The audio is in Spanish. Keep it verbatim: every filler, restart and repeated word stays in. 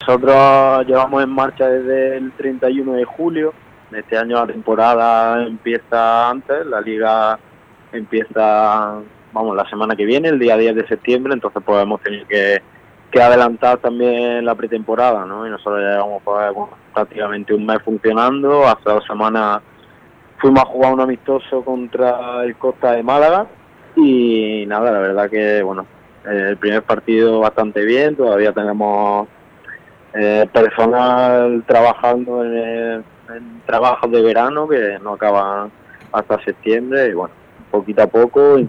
nosotros llevamos en marcha desde el treinta y uno de julio. Este año la temporada empieza antes, la liga empieza, vamos, la semana que viene, el día diez de septiembre, entonces pues hemos tenido que, que adelantar también la pretemporada, ¿no? Y nosotros ya llevamos pues, bueno, prácticamente un mes funcionando. Hace dos semanas fuimos a jugar un amistoso contra el Costa de Málaga y nada, la verdad que, bueno, el primer partido bastante bien, todavía tenemos eh, personal trabajando en, el, en trabajos de verano que no acaban hasta septiembre y bueno, poquito a poco